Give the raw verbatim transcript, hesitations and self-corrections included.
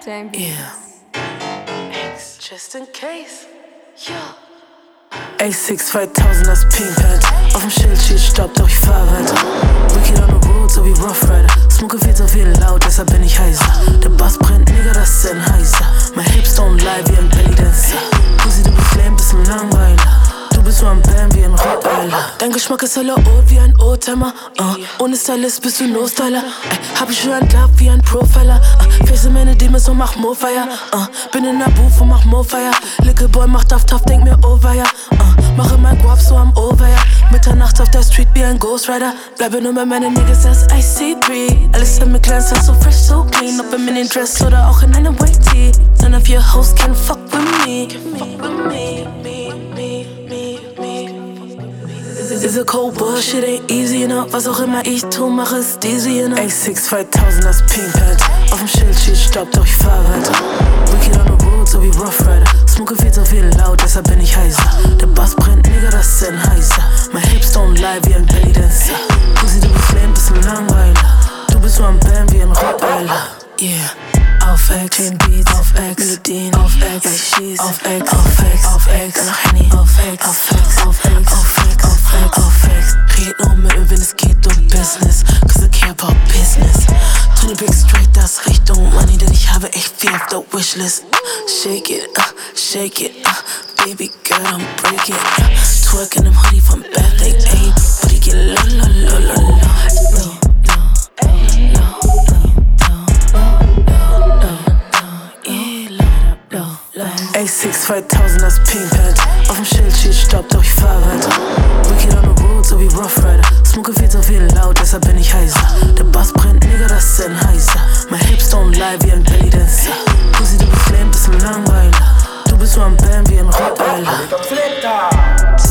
James. Yeah. X, just in case. Ja. A six zweitausend, das Pink Pad. Auf dem Schild steht Stopp, doch ich fahr weiter. Wicked on the road, so wie Rough Rider. Smoke viel so viel laut, deshalb bin ich heißer. Der Bass brennt, Nigga, das ist ein heißer. My hips don't lie wie ein Belly Dancer. Pussy, du bist flame, bist ein Langweiler. Du bist nur am Bam wie ein Rottweiler. Dein Geschmack ist hella old wie ein Oldtimer. uh, Ohne Stylist bist du No-Styler. uh, Hab ich schon ein Love wie ein Profiler. uh, Face meine Demons und mach Mo-Fire. uh, Bin in der Booth und mach Mo-Fire. Little Boy macht tough tough, denk mir over ya. uh, Mache mein Guap so am Over ya. Mitternachts auf der Street wie ein Ghost Rider. Bleibe nur bei meinen Niggas als I C three. Alles hat mir glänzt, so fresh, so clean. Ob im Mini-Dress oder auch in einem White Tee. None of your hoes can fuck with me. Can fuck with me, me, me, me, me. Is a cold bullshit, ain't easy, you know. Was auch immer ich tu, mach es easy, you know. A six zweitausend, das Pink Pad. Auf dem Schild steht Stopp, doch ich fahr weiter. Wicked on the road, so wie Rough Rider. Smoke viel so viel laut, deshalb bin ich heißer. Der Bass brennt, Nigga, das ist ein heißer. My hips don't lie wie ein Belly Dancer. Pussy, du bist flame, bist ein Langweiler. Du bist nur am Bam wie ein Rottweiler. Yeah. Auf X, Chain Beats, auf X, Melodien, auf X, bei Schieß, auf X, auf X, auf X, dann noch Henny, auf X, auf X, auf X, auf X, auf X, auf X. Red nur mit mir, wenn es geht um Business, cause I care about business. twenty big straight, das Richtung Money, denn ich habe echt viel auf der Wishlist. Shake it, uh, shake it, uh, baby girl, I'm breaking, uh, twerk in them hoodie from Bad Lake, ayy, booty get low, low, low, low, low. A six zweitausend, das Pink Pad. Auf dem Schild steht Stopp, doch ich fahr weiter. Wicked on the road, so wie Rough Rider. Smoke viel so viel laut, deshalb bin ich heißer. Der Bass brennt, Nigga, das ist ein heißer. My hips don't lie wie ein Belly Dancer. Pussy, du bist flame, bist ein Langweiler. Du bist nur am Bam wie ein Rottweiler.